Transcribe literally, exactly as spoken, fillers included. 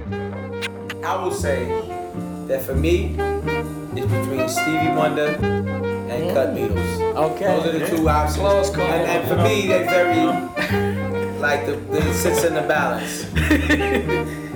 I will say that for me, it's between Stevie Wonder and Cut Beatles. Okay. Those are the two options. Close call. And, and for me, they're very, like, the, it sits in the balance.